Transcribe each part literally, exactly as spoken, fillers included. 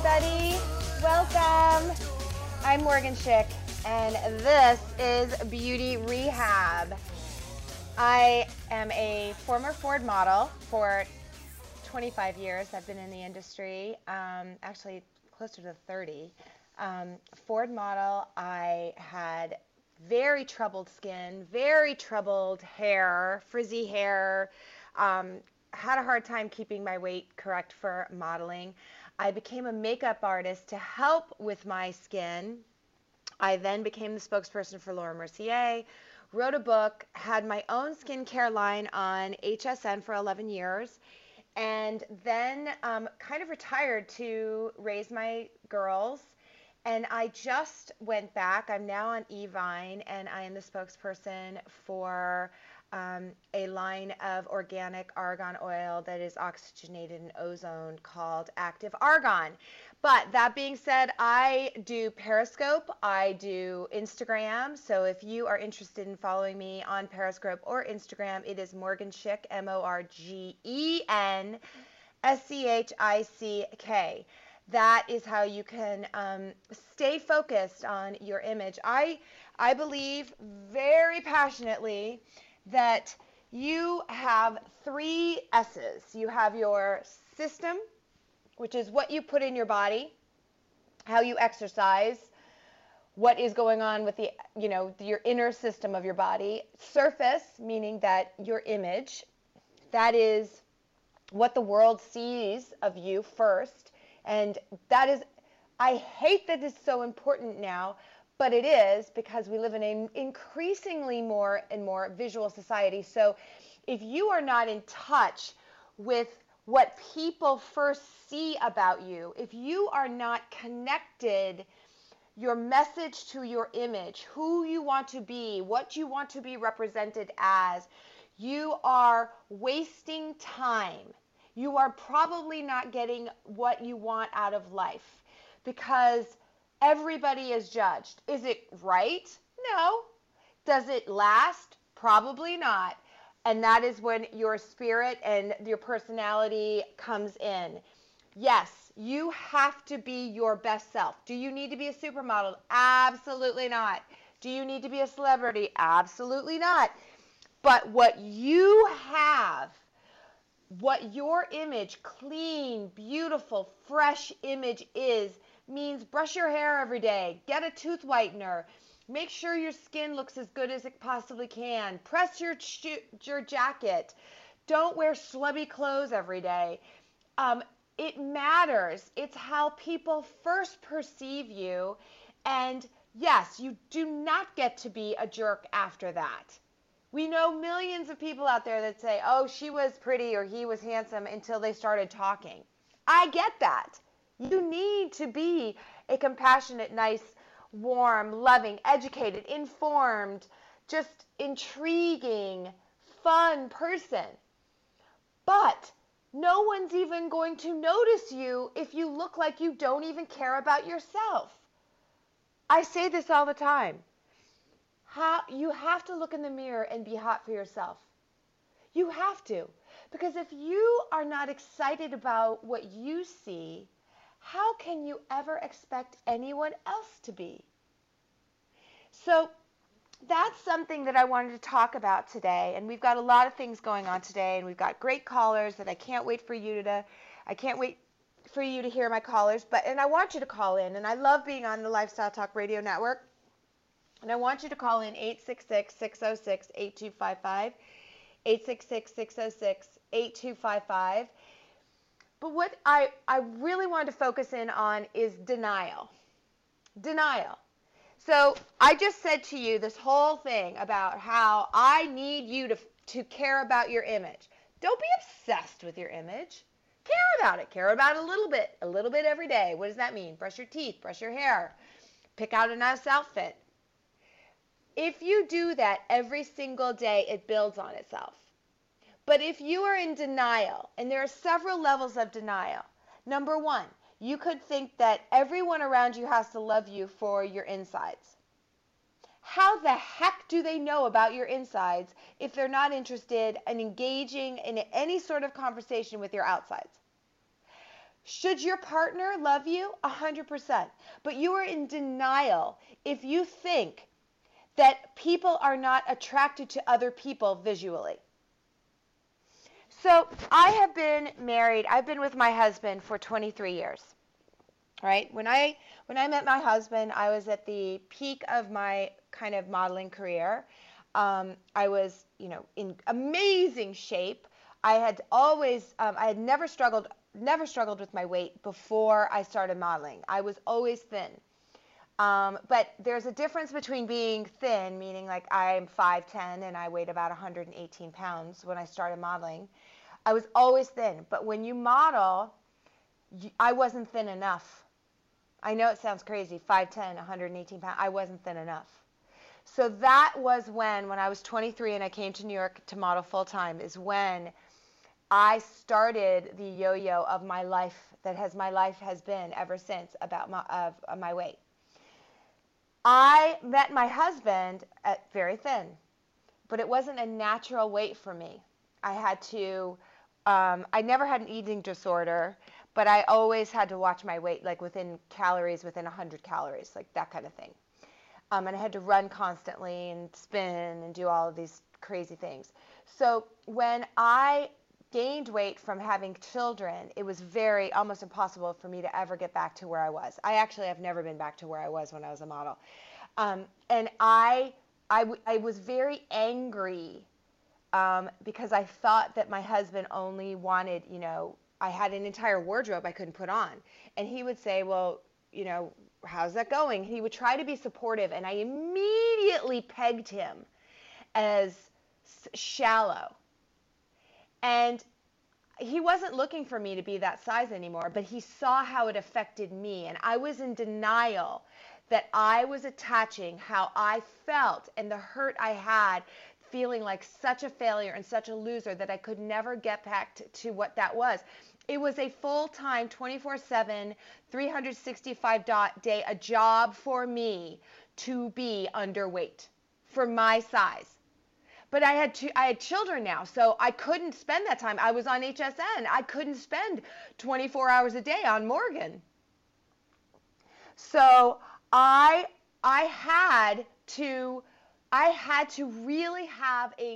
everybody. Welcome. I'm Morgan Schick, and this is Beauty Rehab. I am a former Ford model for twenty-five years. I've been in the industry, um, actually closer to thirty. Um, Ford model, I had very troubled skin, very troubled hair, frizzy hair, um, had a hard time keeping my weight correct for modeling. I became a makeup artist to help with my skin. I then became the spokesperson for Laura Mercier, wrote a book, had my own skincare line on H S N for eleven years, and then um, kind of retired to raise my girls. And I just went back. I'm now on Evine, and I am the spokesperson for um, a line of organic argan oil that is oxygenated and ozone called Active Argan. But that being said, I do Periscope, I do Instagram. So if you are interested in following me on Periscope or Instagram, it is Morgan Schick, M O R G E N S C H I C K. That is how you can um, stay focused on your image. I, I believe very passionately that you have three S's. You have your system, which is what you put in your body, how you exercise, what is going on with the, you know, your inner system of your body. Surface, meaning that your image, that is what the world sees of you first. And that is, I hate that it's so important now, but it is, because we live in an increasingly more and more visual society. So if you are not in touch with what people first see about you, if you are not connected, your message to your image, who you want to be, what you want to be represented as, you are wasting time. You are probably not getting what you want out of life, because everybody is judged. Is it right? No. Does it last? Probably not. And that is when your spirit and your personality comes in. Yes, you have to be your best self. Do you need to be a supermodel? Absolutely not. Do you need to be a celebrity? Absolutely not. But what you have, what your image, clean, beautiful, fresh image is, means brush your hair every day, get a tooth whitener, make sure your skin looks as good as it possibly can, press your your jacket, don't wear schlubby clothes every day. Um, it matters. It's how people first perceive you, and yes, you do not get to be a jerk after that. We know millions of people out there that say, oh, she was pretty or he was handsome until they started talking. I get that. You need to be a compassionate, nice, warm, loving, educated, informed, just intriguing, fun person. But no one's even going to notice you if you look like you don't even care about yourself. I say this all the time. How, you have to look in the mirror and be hot for yourself. You have to. Because if you are not excited about what you see, how can you ever expect anyone else to be? So that's something that I wanted to talk about today. And we've got a lot of things going on today. And we've got great callers that I can't wait for you to, I can't wait for you to hear my callers. But, and I want you to call in. And I love being on the Lifestyle Talk Radio Network. And I want you to call in eight six six, six oh six, eight two five five, eight six six, six oh six, eight two five five. But what I, I really wanted to focus in on is denial. Denial. So I just said to you this whole thing about how I need you to, to care about your image. Don't be obsessed with your image. Care about it. Care about it a little bit. A little bit every day. What does that mean? Brush your teeth. Brush your hair. Pick out a nice outfit. If you do that every single day, it builds on itself. But if you are in denial, and there are several levels of denial. Number one, you could think that everyone around you has to love you for your insides. How the heck do they know about your insides if they're not interested in engaging in any sort of conversation with your outsides? Should your partner love you? A hundred percent. But you are in denial if you think that people are not attracted to other people visually. So I have been married. I've been with my husband for twenty-three years. Right? When I when I met my husband, I was at the peak of my kind of modeling career. Um, I was, you know, in amazing shape. I had always, um, I had never struggled, never struggled with my weight before I started modeling. I was always thin. Um, but there's a difference between being thin, meaning like I'm five ten and I weighed about one hundred eighteen pounds when I started modeling. I was always thin, but when you model, you, I wasn't thin enough. I know it sounds crazy, five ten, one hundred eighteen pounds, I wasn't thin enough. So that was when, when I was twenty-three and I came to New York to model full-time, is when I started the yo-yo of my life, that has my life has been ever since, about my, of, of my weight. I met my husband at very thin, but it wasn't a natural weight for me. I had to, um, I never had an eating disorder, but I always had to watch my weight, like within calories, within one hundred calories, like that kind of thing. Um, and I had to run constantly and spin and do all of these crazy things. So when I gained weight from having children, it was very, almost impossible for me to ever get back to where I was. I actually have never been back to where I was when I was a model. Um, and I, I, I was very angry um, because I thought that my husband only wanted, you know, I had an entire wardrobe I couldn't put on. And he would say, well, you know, how's that going? He would try to be supportive, and I immediately pegged him as shallow. And he wasn't looking for me to be that size anymore, but he saw how it affected me. And I was in denial that I was attaching how I felt and the hurt I had, feeling like such a failure and such a loser that I could never get back to, to what that was. It was a full-time, twenty-four seven, three hundred sixty-five day, a job for me to be underweight for my size. But I had two, I had children now, so I couldn't spend that time. I was on H S N. I couldn't spend twenty-four hours a day on Morgan. So I I had to I had to really have a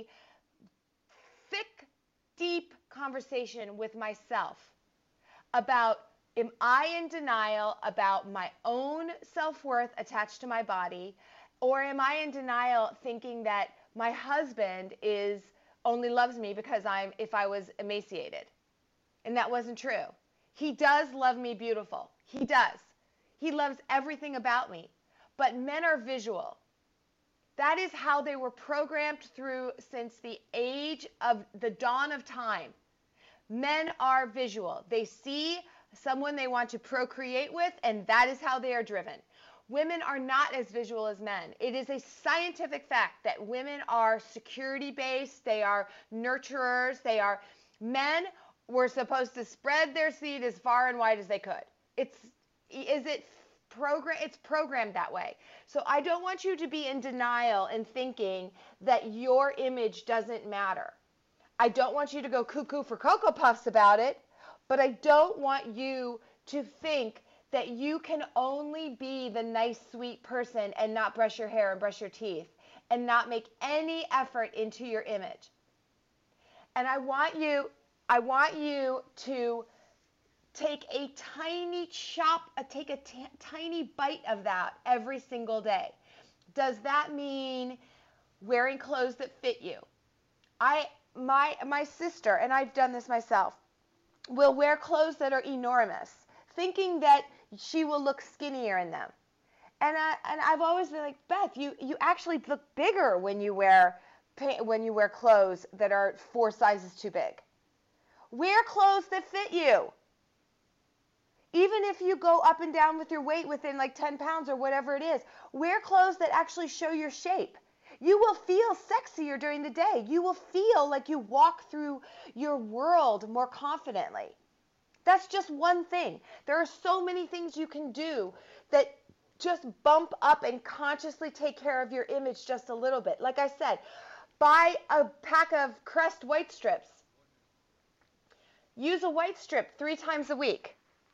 thick, deep conversation with myself about, am I in denial about my own self-worth attached to my body, or am I in denial thinking that my husband is only loves me because I'm if I was emaciated? And that wasn't true. He does love me beautiful. He does. He loves everything about me. But men are visual. That is how they were programmed through since the age of the dawn of time. Men are visual. They see someone they want to procreate with, and that is how they are driven. Women are not as visual as men. It is a scientific fact that women are security-based, they are nurturers, they are, men were supposed to spread their seed as far and wide as they could. It's, is it program, it's programmed that way. So I don't want you to be in denial and thinking that your image doesn't matter. I don't want you to go cuckoo for Cocoa Puffs about it, but I don't want you to think that you can only be the nice, sweet person and not brush your hair and brush your teeth and not make any effort into your image. And I want you, I want you to take a tiny chop, uh, take a t- tiny bite of that every single day. Does that mean wearing clothes that fit you? I, my, my sister, and I've done this myself, will wear clothes that are enormous, thinking that she will look skinnier in them. And I, and I've always been like, Beth, you, you actually look bigger when you wear when you wear clothes that are four sizes too big. Wear clothes that fit you. Even if you go up and down with your weight within like ten pounds or whatever it is, wear clothes that actually show your shape. You will feel sexier during the day. You will feel like you walk through your world more confidently. That's just one thing. There are so many things you can do that just bump up and consciously take care of your image just a little bit. Like I said, buy a pack of Crest white strips. Use a white strip three times a week.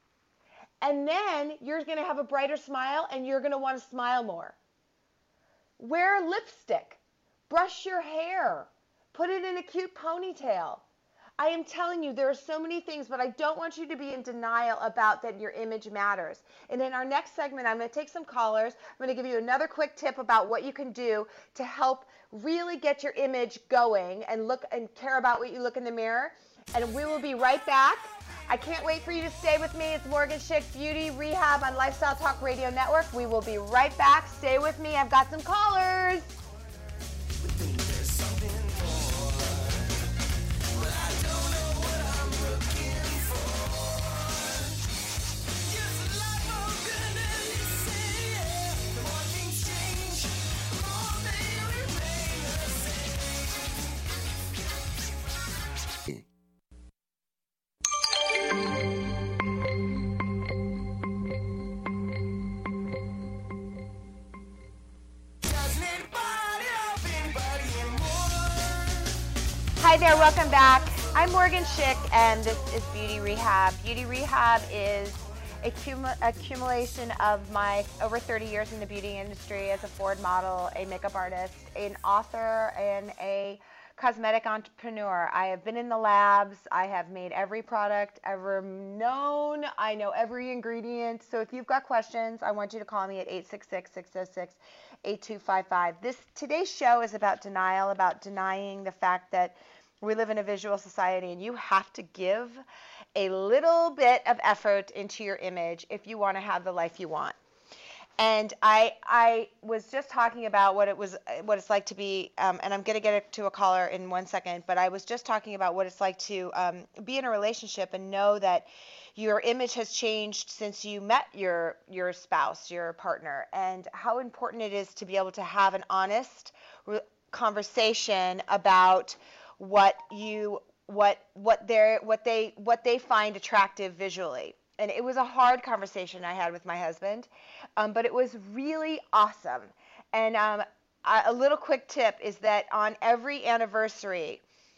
And then you're going to have a brighter smile and you're going to want to smile more. Wear lipstick. Brush your hair. Put it in a cute ponytail. I am telling you, there are so many things, but I don't want you to be in denial about that your image matters. And in our next segment, I'm going to take some callers. I'm going to give you another quick tip about what you can do to help really get your image going and look and care about what you look in the mirror. And we will be right back. I can't wait for you to stay with me. It's Morgan Schick, Beauty Rehab on Lifestyle Talk Radio Network. We will be right back. Stay with me. I've got some callers. Hi there, welcome back. I'm Morgan Schick, and this is Beauty Rehab. Beauty Rehab is a cum- accumulation of my over thirty years in the beauty industry as a Ford model, a makeup artist, an author, and a cosmetic entrepreneur. I have been in the labs. I have made every product ever known. I know every ingredient. So if you've got questions, I want you to call me at eight six six, six oh six, eight two five five. This today's show is about denial, about denying the fact that we live in a visual society and you have to give a little bit of effort into your image if you want to have the life you want. And I I was just talking about what it was, what it's like to be, um, and I'm going to get it to a caller in one second, but I was just talking about what it's like to um, be in a relationship and know that your image has changed since you met your your spouse, your partner, and how important it is to be able to have an honest re- conversation about what you what what they what they what they find attractive visually. And it was a hard conversation I had with my husband, um, but it was really awesome. And um, I, a little quick tip is that on every anniversary,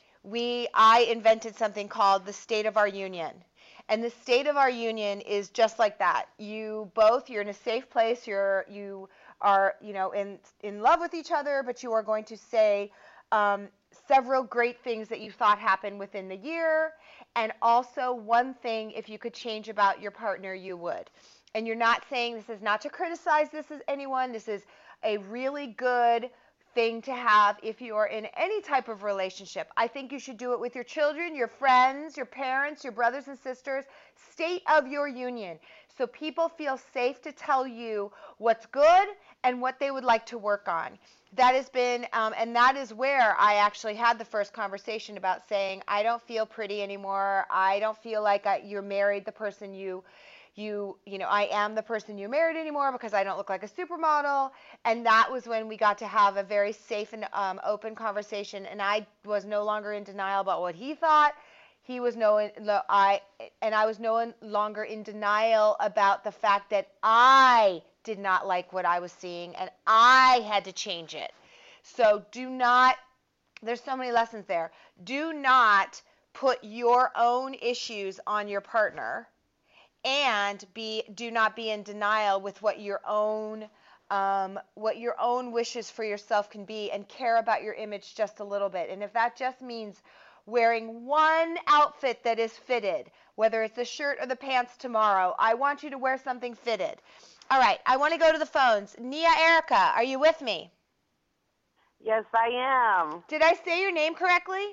we I invented something called the State of Our Union. And the State of Our Union is just like that. You both, you're in a safe place. You're you are you know in in love with each other, but you are going to say um, several great things that you thought happened within the year, and also one thing if you could change about your partner, you would. And you're not saying this is not to criticize this as anyone. This is a really good thing to have if you are in any type of relationship. I think you should do it with your children, your friends, your parents, your brothers and sisters. State of your union. So people feel safe to tell you what's good and what they would like to work on. That has been, um, and that is where I actually had the first conversation about saying, I don't feel pretty anymore. I don't feel like I, you're married the person you, you, you know, I am the person you married anymore because I don't look like a supermodel. And that was when we got to have a very safe and um, open conversation. And I was no longer in denial about what he thought. He was no, no, I, and I was no longer in denial about the fact that I did not like what I was seeing and I had to change it. So do not, there's so many lessons there. Do not put your own issues on your partner, and be do not be in denial with what your own um, what your own wishes for yourself can be, and care about your image just a little bit. And if that just means wearing one outfit that is fitted, whether it's the shirt or the pants tomorrow, I want you to wear something fitted. All right, I want to go to the phones. Nia Erica, are you with me? Yes, I am. Did I say your name correctly?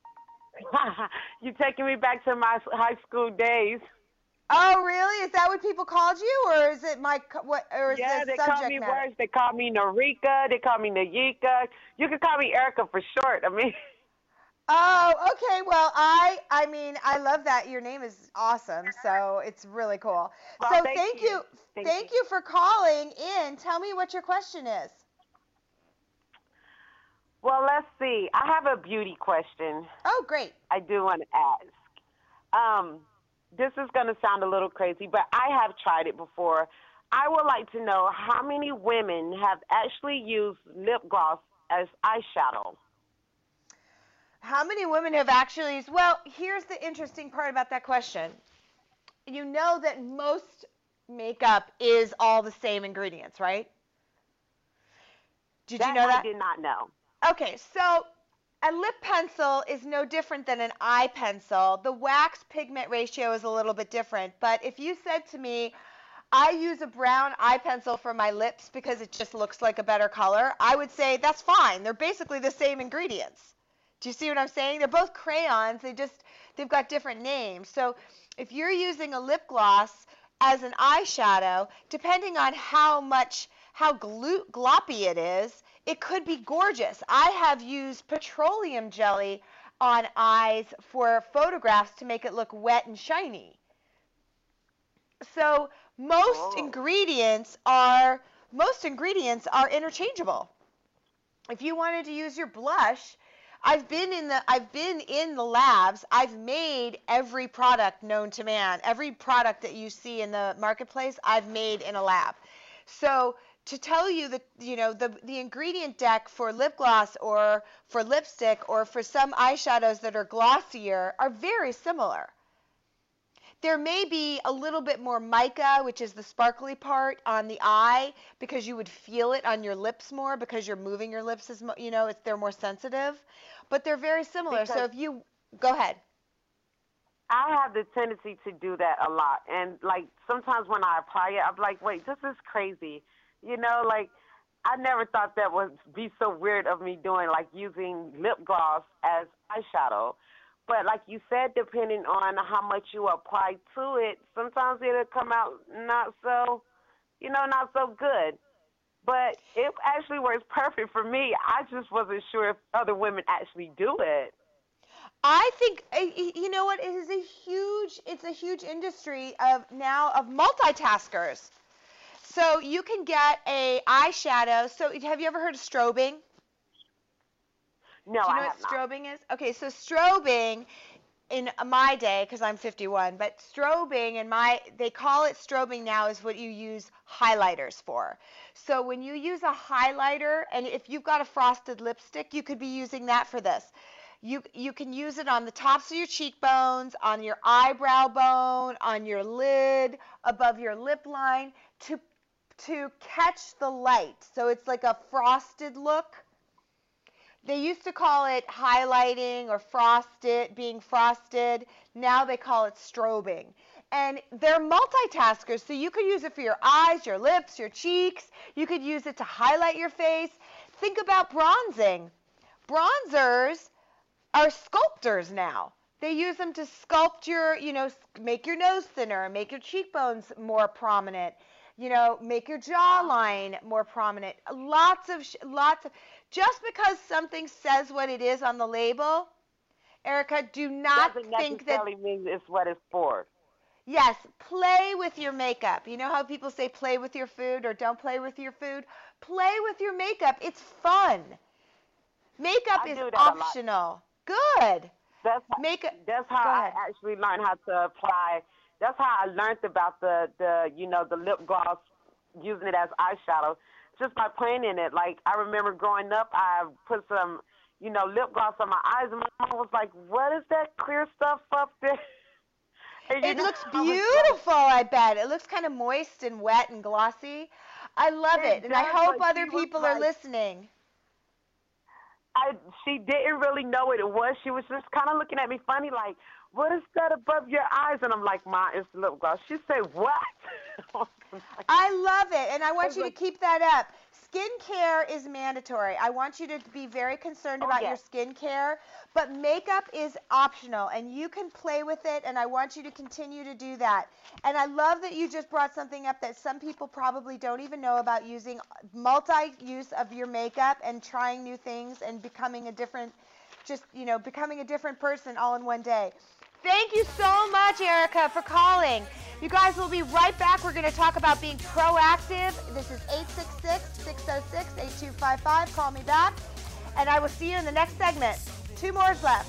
You're taking me back to my high school days. Oh, really? Is that what people called you, or is it my what? Or is yeah, the they subject call me matter? worse. They call me Narika. They call me Nayika. You can call me Erica for short. I mean. Oh, okay. Well, I I mean, I love that. Your name is awesome, so it's really cool. Well, so thank, thank you. you, Thank, thank you. you for calling in. Tell me what your question is. Well, let's see. I have a beauty question. Oh, great. I do want to ask. Um, this is going to sound a little crazy, but I have tried it before. I would like to know how many women have actually used lip gloss as eyeshadow. How many women have actually, well, here's the interesting part about that question. You know that most makeup is all the same ingredients, right? Did that you know that? I did not know. Okay, so a lip pencil is no different than an eye pencil. The wax pigment ratio is a little bit different, but if you said to me, I use a brown eye pencil for my lips because it just looks like a better color, I would say that's fine. They're basically the same ingredients. Do you see what I'm saying? They're both crayons. They just, they've got different names. So if you're using a lip gloss as an eyeshadow, depending on how much, how glo- gloppy it is, it could be gorgeous. I have used petroleum jelly on eyes for photographs to make it look wet and shiny. So most Oh. ingredients are most ingredients are interchangeable. If you wanted to use your blush, I've been in the I've been in the labs. I've made every product known to man. Every product that you see in the marketplace, I've made in a lab. So to tell you that, you know, the the ingredient deck for lip gloss or for lipstick or for some eyeshadows that are glossier are very similar. There may be a little bit more mica, which is the sparkly part on the eye, because you would feel it on your lips more because you're moving your lips as mo- you know, it's, they're more sensitive, but they're very similar. Because so if you go ahead. I have the tendency to do that a lot, and like sometimes when I apply it, I'm like, wait, this is crazy. You know, like I never thought that would be so weird of me doing like using lip gloss as eyeshadow. But like you said, depending on how much you apply to it, sometimes it'll come out not so, you know, not so good. But it actually works perfect for me. I just wasn't sure if other women actually do it. I think you know what, it is a huge it's a huge industry of now of multitaskers. So you can get a eyeshadow. So have you ever heard of strobing? No, Do you know I what have not. strobing is? Okay, so strobing in my day, because I'm fifty-one, but strobing in my, they call it strobing now is what you use highlighters for. So when you use a highlighter, and if you've got a frosted lipstick, you could be using that for this. You, you can use it on the tops of your cheekbones, on your eyebrow bone, on your lid, above your lip line, to, to catch the light. So it's like a frosted look. They used to call it highlighting or frosted, being frosted. Now they call it strobing. And they're multitaskers, so you could use it for your eyes, your lips, your cheeks. You could use it to highlight your face. Think about bronzing. Bronzers are sculptors now. They use them to sculpt your, you know, make your nose thinner, make your cheekbones more prominent, you know, make your jawline more prominent. Lots of, lots of, just because something says what it is on the label, Erica, do not Doesn't think that, necessarily mean it's what it's for. yes, play with your makeup. You know how people say play with your food or don't play with your food? Play with your makeup. It's fun. Makeup I is do that a lot. optional. Good. That's how, Makeup. that's how Go I ahead. actually learned how to apply. That's how I learned about the, the you know, the lip gloss, using it as eyeshadow, just by playing in it. Like, I remember growing up, I put some, you know, lip gloss on my eyes, and my mom was like, what is that clear stuff up there? And, It know, looks I was like, beautiful, I bet. It looks kind of moist and wet and glossy. I love It it, and I does, hope but other she was people are like- listening. I, she didn't really know what it was. She was just kind of looking at me funny, like, what is that above your eyes? And I'm like, Ma, it's lip gloss. She said, what? I love it, and I want was you to like- keep that up. Skincare is mandatory. I want you to be very concerned Oh, about yes. your skincare, but makeup is optional, and you can play with it, and I want you to continue to do that. And I love that you just brought something up that some people probably don't even know about, using multi-use of your makeup and trying new things and becoming a different, just, you know, becoming a different person all in one day. Thank you so much, Erica, for calling. You guys, will be right back. We're going to talk about being proactive. This is eight six six, six oh six, eight two five five. Call me back. And I will see you in the next segment. Two more is left.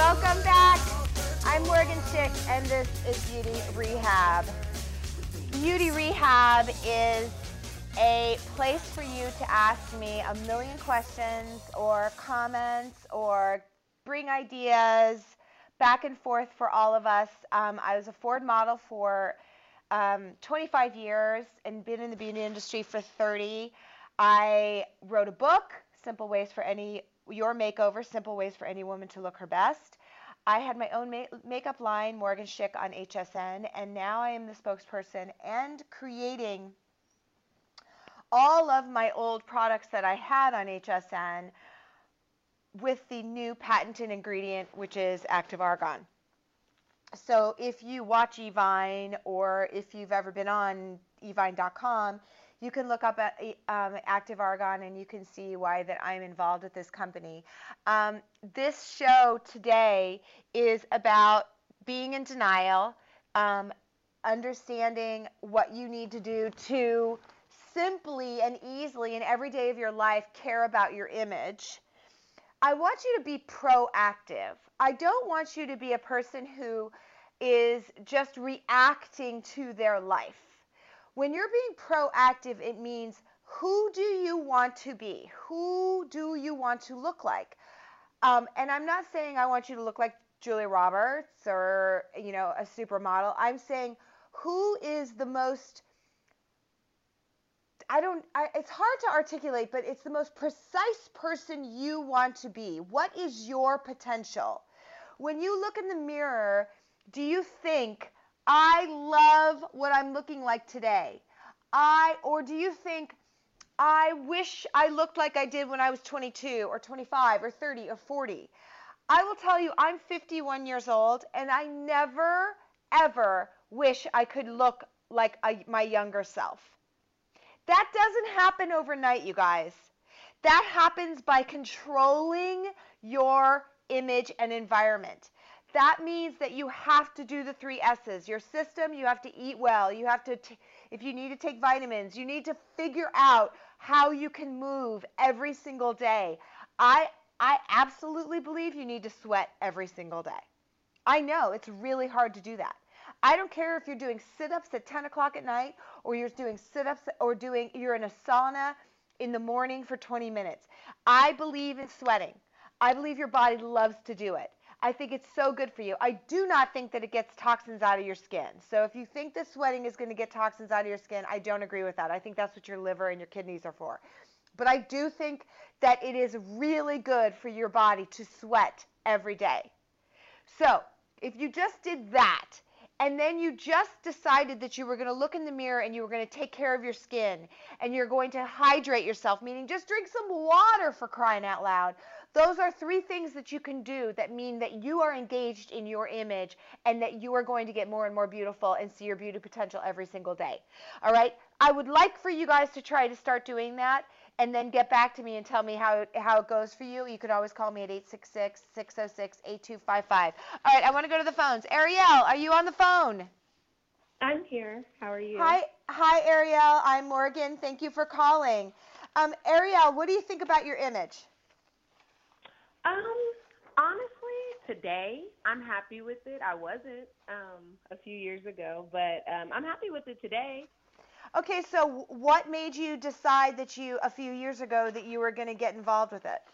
Welcome back. I'm Morgan Schick, and this is Beauty Rehab. Beauty Rehab is a place for you to ask me a million questions or comments or bring ideas back and forth for all of us. Um, I was a Ford model for um, twenty-five years and been in the beauty industry for thirty. I wrote a book, Simple Ways for Any Your Makeover, Simple Ways for Any Woman to Look Her Best. I had my own ma- makeup line, Morgan Schick, on H S N, and now I am the spokesperson and creating all of my old products that I had on H S N with the new patented ingredient, which is active argon. So if you watch Evine, or if you've ever been on evine dot com, you can look up at um, active argon and you can see why that I'm involved with this company. Um, this show today is about being in denial, um, understanding what you need to do to simply and easily in every day of your life care about your image. I want you to be proactive. I don't want you to be a person who is just reacting to their life. When you're being proactive, it means, who do you want to be? Who do you want to look like? Um, and I'm not saying I want you to look like Julia Roberts or, you know, a supermodel. I'm saying, who is the most, I don't, I, it's hard to articulate, but it's the most precise person you want to be. What is your potential? When you look in the mirror, do you think, I love what I'm looking like today? I, or do you think, I wish I looked like I did when I was twenty-two or twenty-five or thirty or forty? I will tell you, I'm fifty-one years old, and I never, ever wish I could look like a, my younger self. That doesn't happen overnight, you guys. That happens by controlling your image and environment. That means that you have to do the three S's. Your system, you have to eat well. You have to, t- if you need to take vitamins, you need to figure out how you can move every single day. I, I absolutely believe you need to sweat every single day. I know it's really hard to do that. I don't care if you're doing sit-ups at ten o'clock at night, or you're doing sit-ups, or doing, you're in a sauna in the morning for twenty minutes. I believe in sweating. I believe your body loves to do it. I think it's so good for you. I do not think that it gets toxins out of your skin. So if you think that sweating is going to get toxins out of your skin, I don't agree with that. I think that's what your liver and your kidneys are for. But I do think that it is really good for your body to sweat every day. So if you just did that, and then you just decided that you were going to look in the mirror and you were going to take care of your skin, and you're going to hydrate yourself, meaning just drink some water, for crying out loud. Those are three things that you can do that mean that you are engaged in your image and that you are going to get more and more beautiful and see your beauty potential every single day. All right? I would like for you guys to try to start doing that and then get back to me and tell me how, how it goes for you. You can always call me at eight six six, six oh six, eight two five five. All right, I want to go to the phones. Ariel, are you on the phone? I'm here. How are you? Hi, hi, Ariel. I'm Morgan. Thank you for calling. Um, Ariel, what do you think about your image? Um, honestly, today I'm happy with it. I wasn't um, a few years ago, but um, I'm happy with it today. Okay, so what made you decide that you, a few years ago, that you were going to get involved with it?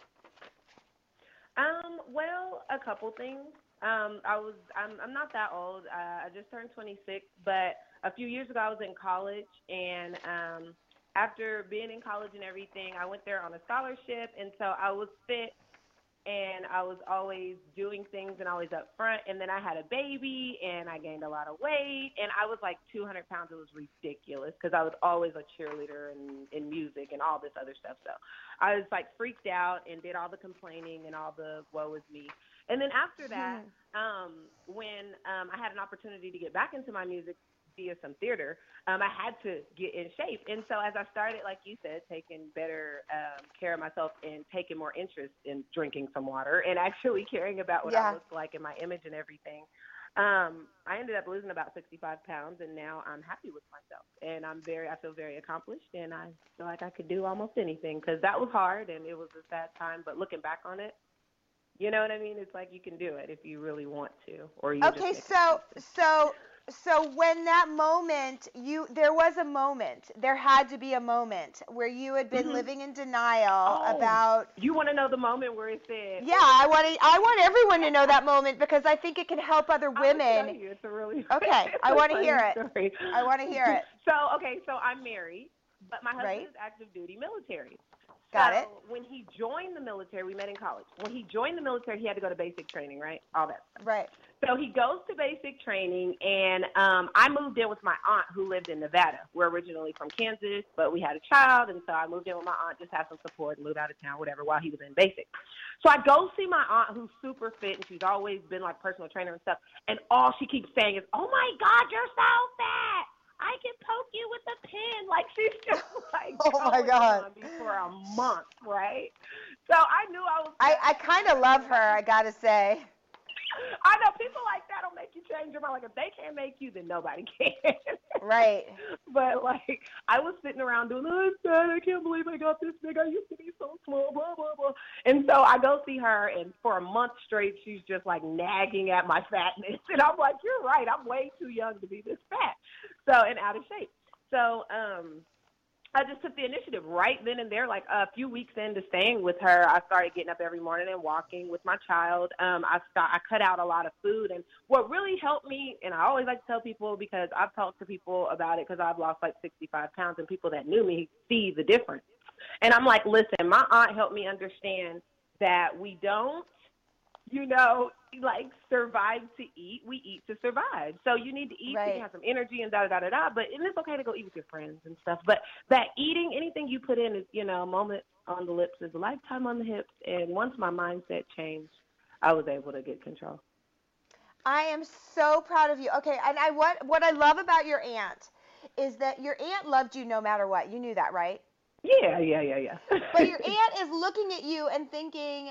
Um, well, a couple things. Um, I was, I'm, I'm not that old. Uh, I just turned twenty-six, but a few years ago I was in college, and um, after being in college and everything, I went there on a scholarship, and so I was fit. And I was always doing things and always up front. And then I had a baby and I gained a lot of weight. And I was like two hundred pounds. It was ridiculous because I was always a cheerleader and in music and all this other stuff. So I was like freaked out and did all the complaining and all the woe is me. And then after that, um, when um, I had an opportunity to get back into my music via some theater, um, I had to get in shape. And so as I started, like you said, taking better um, care of myself and taking more interest in drinking some water and actually caring about what Yeah. I look like and my image and everything, um, I ended up losing about sixty-five pounds, and now I'm happy with myself. And I'm very, I feel very accomplished, and I feel like I could do almost anything because that was hard and it was a sad time. But looking back on it, You know what I mean? It's like you can do it if you really want to, or you Okay, just so so so when that moment, you there was a moment, there had to be a moment where you had been mm-hmm. living in denial oh, about. You want to know the moment where it said? Yeah, I want to. I want everyone to know that moment because I think it can help other women. I'll tell you, it's a really okay. it's I want to hear it. Story. I want to hear it. So okay, so I'm married, but my husband right. is active duty military. Got so it. when he joined the military, we met in college. When he joined the military, he had to go to basic training, right? All that stuff. Right. So he goes to basic training, and um, I moved in with my aunt who lived in Nevada. We're originally from Kansas, but we had a child, and so I moved in with my aunt, just had some support, and moved out of town, whatever, while he was in basic. So I go see my aunt who's super fit, and she's always been like personal trainer and stuff, and all she keeps saying is, oh, my God, you're so fat. I can poke you with a pin. Like, she's just like, oh my God, on me for a month, right? So I knew I was. I, I kind of love her, I gotta say. I know people like that'll make you change your mind. Like, if they can't make you, then nobody can. Right. But like, I was sitting around doing, oh, I'm sad. I can't believe I got this big. I used to be so small. Blah blah blah. And so I go see her, and for a month straight, she's just like nagging at my fatness, and I'm like, you're right. I'm way too young to be this fat. So, and out of shape. So, um, I just took the initiative right then and there. Like a few weeks into staying with her, I started getting up every morning and walking with my child. Um, I start, I cut out a lot of food, and what really helped me, and I always like to tell people because I've talked to people about it because I've lost like sixty-five pounds, and people that knew me see the difference. And I'm like, listen, my aunt helped me understand that we don't, you know, like survive to eat. We eat to survive. So you need to eat right. to have some energy and da da da da. But and it's okay to go eat with your friends and stuff. But that eating, anything you put in is, you know, a moment on the lips is a lifetime on the hips. And once my mindset changed, I was able to get control. I am so proud of you. Okay, and I what what I love about your aunt is that your aunt loved you no matter what. You knew that, right? Yeah, yeah, yeah, yeah. But your aunt is looking at you and thinking,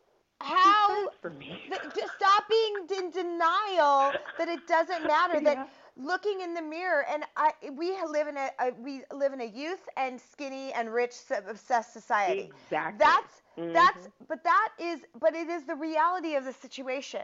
how for me. th- to stop being in denial that it doesn't matter, yeah. that looking in the mirror, and I we live in a, a we live in a youth and skinny and rich obsessed society. Exactly. That's mm-hmm. that's but that is but it is the reality of the situation.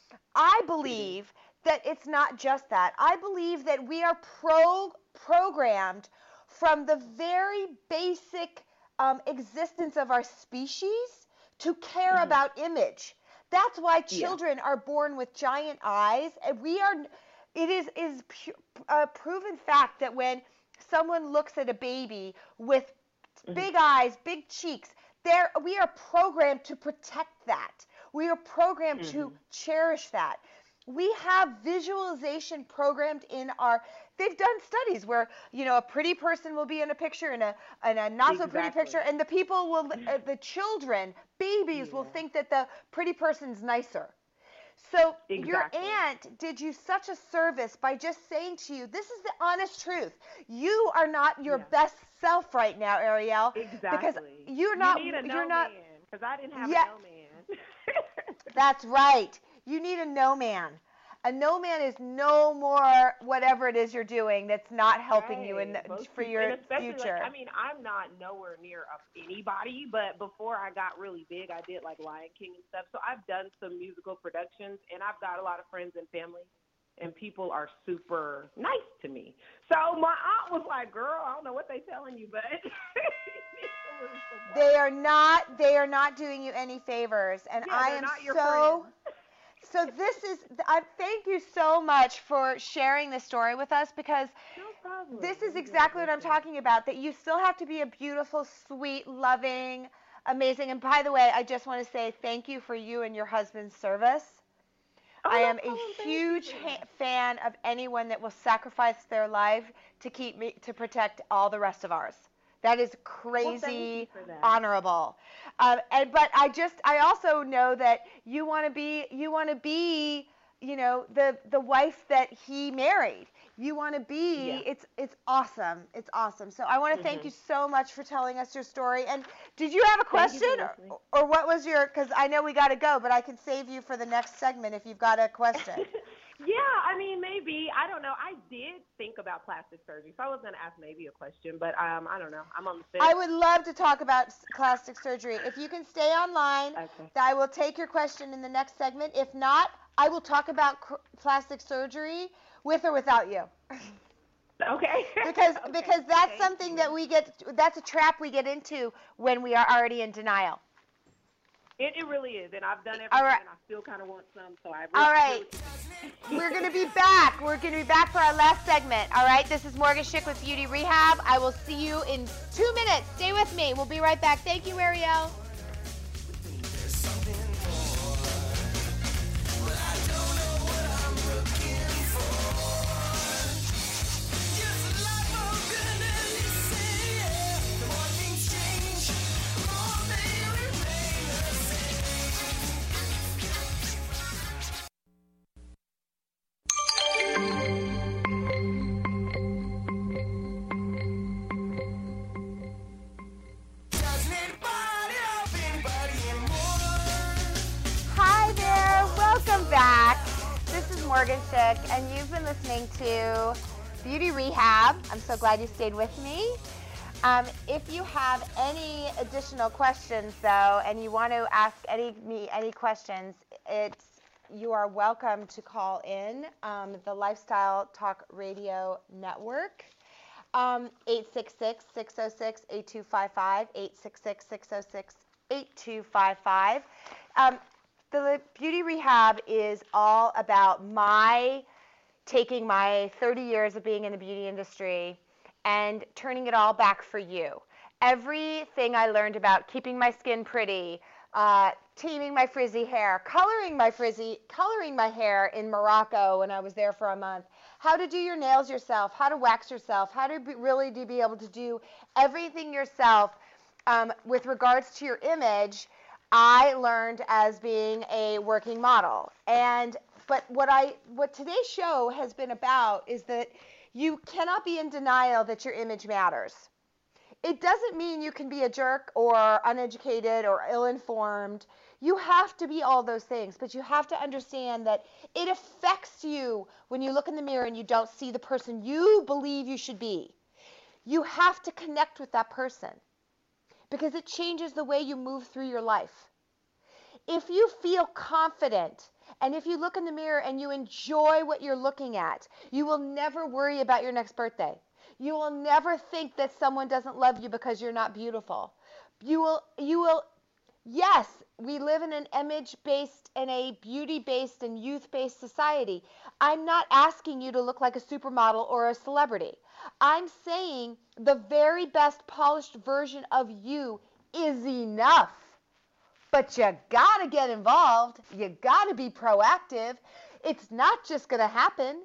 I believe mm-hmm. that it's not just that. I believe that we are pro programmed from the very basic um, existence of our species to care mm-hmm. about image. That's why children yeah. are born with giant eyes, and we are. It is is pu- a proven fact that when someone looks at a baby with mm-hmm. big eyes, big cheeks, there we are programmed to protect that. We are programmed mm-hmm. to cherish that. We have visualization programmed in our. They've done studies where, you know, a pretty person will be in a picture and a and a not so exactly. pretty picture, and the people will, uh, the children, babies yeah. will think that the pretty person's nicer. So exactly. your aunt did you such a service by just saying to you, this is the honest truth. You are not your yeah. best self right now, Ariel. Exactly. Because you're not. You need a no you're not. Because I didn't have yeah, a no man. That's right. You need a no man. A no man is no more whatever it is you're doing that's not helping right. you in the, Most for people, your and especially future. Like, I mean, I'm not nowhere near of anybody, but before I got really big, I did like Lion King and stuff. So I've done some musical productions, and I've got a lot of friends and family, and people are super nice to me. So my aunt was like, "Girl, I don't know what they telling you, but." They are not. They are not doing you any favors, and yeah, I am so. So this is. I thank you so much for sharing this story with us, because no this is exactly what I'm talking about. That you still have to be a beautiful, sweet, loving, amazing. And by the way, I just want to say thank you for you and your husband's service. Oh, I am no a huge ha- fan of anyone that will sacrifice their life to keep me to protect all the rest of ours. That is crazy well, that. honorable. Um, and but I just I also know that you want to be you want to be you know the the wife that he married. You want to be yeah. it's it's awesome. It's awesome. So I want to mm-hmm. thank you so much for telling us your story. And did you have a question or, or what was your? Because I know we got to go, but I can save you for the next segment if you've got a question. Yeah, I mean, maybe. I don't know. I did think about plastic surgery, so I was going to ask maybe a question, but um, I don't know. I'm on the fence. I would love to talk about s- plastic surgery. If you can stay online, Okay. I will take your question in the next segment. If not, I will talk about cr- plastic surgery with or without you. Okay. because Okay. because that's Thank something you. that we get that's a trap we get into when we are already in denial. It, it really is, and I've done everything, All right. and I still kind of want some, so I really, All right. really We're going to be back. We're going to be back for our last segment. All right. This is Morgan Schick with Beauty Rehab. I will see you in two minutes. Stay with me. We'll be right back. Thank you, Ariel. Hi there. Welcome back. This is Morgan Schick, and you've been listening to Beauty Rehab. I'm so glad you stayed with me. Um, if you have any additional questions, though, and you want to ask any me any questions, it's you are welcome to call in um, the Lifestyle Talk Radio Network. Um, eight six six, six oh six, eight two five five, eight six six, six oh six, eight two five five. Um, the Beauty Rehab is all about my taking my thirty years of being in the beauty industry and turning it all back for you. Everything I learned about keeping my skin pretty, uh, taming my frizzy hair, coloring my frizzy, coloring my hair in Morocco when I was there for a month, how to do your nails yourself, how to wax yourself, how to be, really do, be able to do everything yourself um, with regards to your image, I learned as being a working model. And but what I what today's show has been about is that you cannot be in denial that your image matters. It doesn't mean you can be a jerk or uneducated or ill-informed. You have to be all those things, but you have to understand that it affects you when you look in the mirror and you don't see the person you believe you should be. You have to connect with that person because it changes the way you move through your life. If you feel confident and if you look in the mirror and you enjoy what you're looking at, you will never worry about your next birthday. You will never think that someone doesn't love you because you're not beautiful. You will, you will, yes, we live in an image-based and a beauty-based and youth-based society. I'm not asking you to look like a supermodel or a celebrity. I'm saying the very best polished version of you is enough. But you gotta get involved. You gotta be proactive. It's not just gonna happen.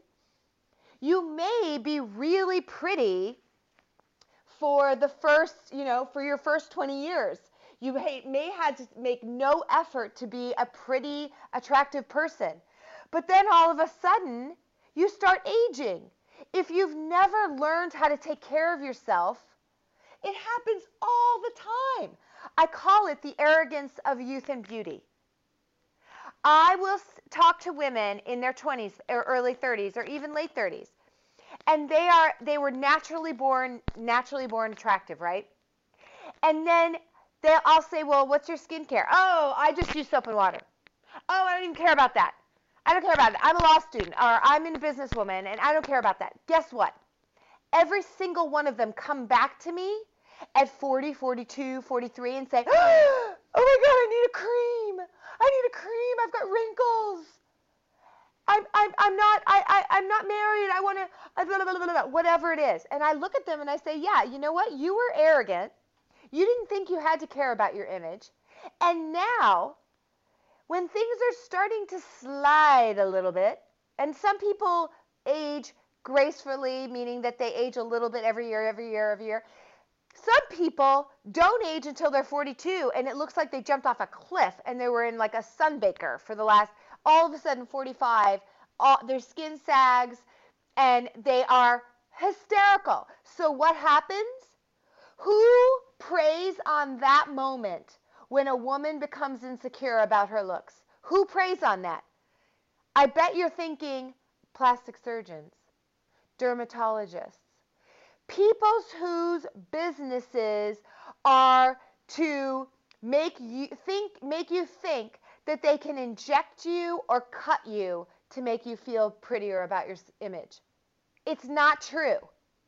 You may be really pretty for the first, you know, for your first twenty years. You may have to make no effort to be a pretty, attractive person. But then all of a sudden, you start aging. If you've never learned how to take care of yourself, it happens all the time. I call it the arrogance of youth and beauty. I will talk to women in their twenties or early thirties or even late thirties. And they are they were naturally born naturally born attractive, right? And then they I'll say, "Well, what's your skincare?" "Oh, I just use soap and water." "Oh, I don't even care about that. I don't care about it. I'm a law student or I'm a businesswoman and I don't care about that." Guess what? Every single one of them come back to me at forty, forty-two, forty-three and say, "Oh my God, I need a cream. I need a cream. I've got wrinkles. I'm I'm I'm not I, I I'm not married. I want to whatever it is." And I look at them and I say, "Yeah, you know what? You were arrogant. You didn't think you had to care about your image. And now when things are starting to slide a little bit, and some people age gracefully, meaning that they age a little bit every year, every year, every year. Some people don't age until they're forty-two, and it looks like they jumped off a cliff and they were in like a sunbaker for the last, all of a sudden forty-five, all, their skin sags, and they are hysterical. So what happens? Who preys on that moment when a woman becomes insecure about her looks? Who preys on that? I bet you're thinking, plastic surgeons, dermatologists, people whose businesses are to make you think, make you think that they can inject you or cut you to make you feel prettier about your image. It's not true.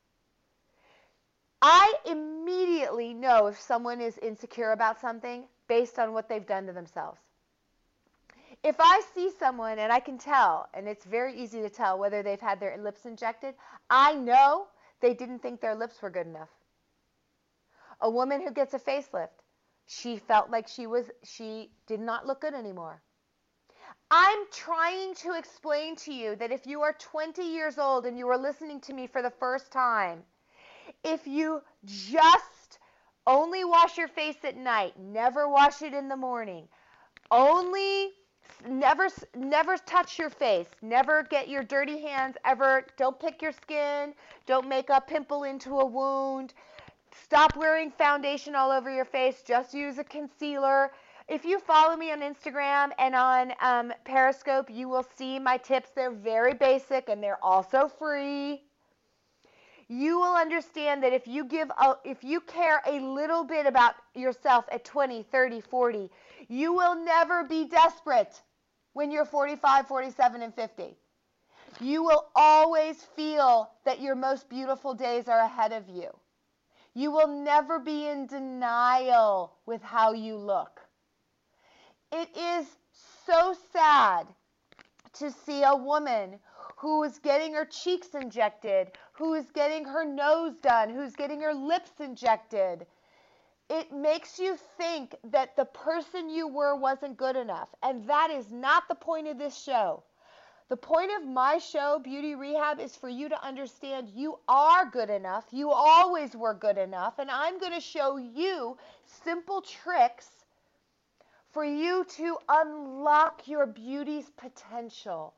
I immediately know if someone is insecure about something based on what they've done to themselves. If I see someone and I can tell, and it's very easy to tell whether they've had their lips injected, I know they didn't think their lips were good enough. A woman who gets a facelift, she felt like she was, she did not look good anymore. I'm trying to explain to you that if you are twenty years old and you are listening to me for the first time, if you just only wash your face at night, never wash it in the morning, only never never touch your face, never get your dirty hands ever, don't pick your skin, don't make a pimple into a wound, stop wearing foundation all over your face, just use a concealer. If you follow me on Instagram and on um, Periscope, you will see my tips. They're very basic and they're also free. You will understand that if you give a, if you care a little bit about yourself at twenty, thirty, forty, you will never be desperate when you're forty-five, forty-seven, and fifty. You will always feel that your most beautiful days are ahead of you. You will never be in denial with how you look. It is so sad to see a woman who is getting her cheeks injected, who is getting her nose done, who's getting her lips injected. It makes you think that the person you were wasn't good enough. And that is not the point of this show. The point of my show, Beauty Rehab, is for you to understand you are good enough. You always were good enough. And I'm going to show you simple tricks for you to unlock your beauty's potential.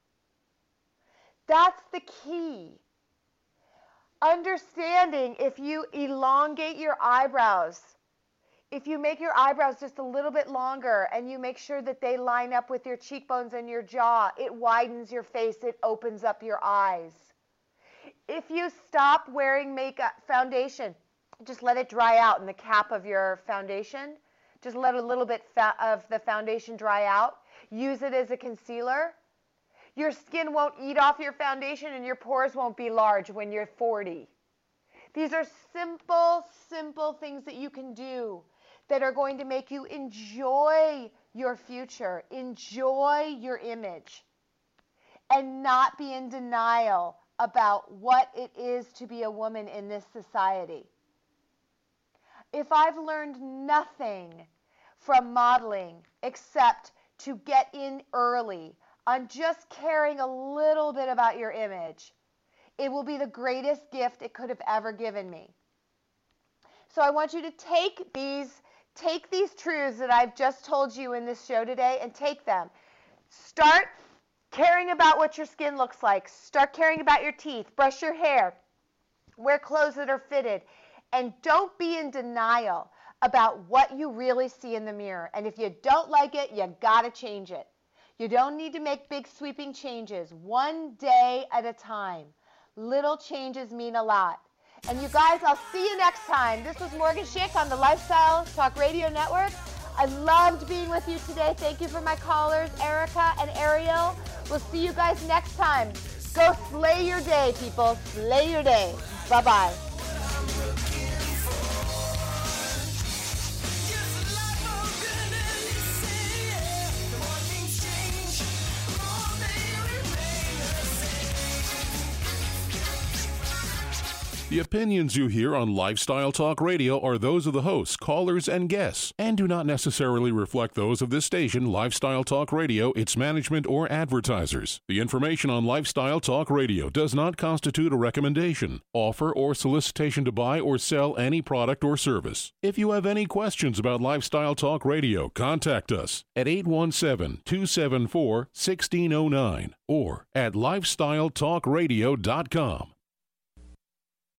That's the key. Understanding if you elongate your eyebrows, if you make your eyebrows just a little bit longer and you make sure that they line up with your cheekbones and your jaw, it widens your face, it opens up your eyes. If you stop wearing makeup foundation, just let it dry out in the cap of your foundation. Just let a little bit fa- of the foundation dry out. Use it as a concealer. Your skin won't eat off your foundation and your pores won't be large when you're forty. These are simple, simple things that you can do that are going to make you enjoy your future, enjoy your image, and not be in denial about what it is to be a woman in this society. If I've learned nothing from modeling except to get in early on just caring a little bit about your image, it will be the greatest gift it could have ever given me. So I want you to take these, take these truths that I've just told you in this show today and take them. Start caring about what your skin looks like. Start caring about your teeth. Brush your hair. Wear clothes that are fitted. And don't be in denial about what you really see in the mirror. And if you don't like it, you gotta change it. You don't need to make big sweeping changes. One day at a time. Little changes mean a lot. And you guys, I'll see you next time. This was Morgan Schick on the Lifestyle Talk Radio Network. I loved being with you today. Thank you for my callers, Erica and Ariel. We'll see you guys next time. Go slay your day, people. Slay your day. Bye-bye. The opinions you hear on Lifestyle Talk Radio are those of the hosts, callers, and guests, and do not necessarily reflect those of this station, Lifestyle Talk Radio, its management, or advertisers. The information on Lifestyle Talk Radio does not constitute a recommendation, offer, or solicitation to buy or sell any product or service. If you have any questions about Lifestyle Talk Radio, contact us at eight one seven, two seven four, one six zero nine or at lifestyle talk radio dot com.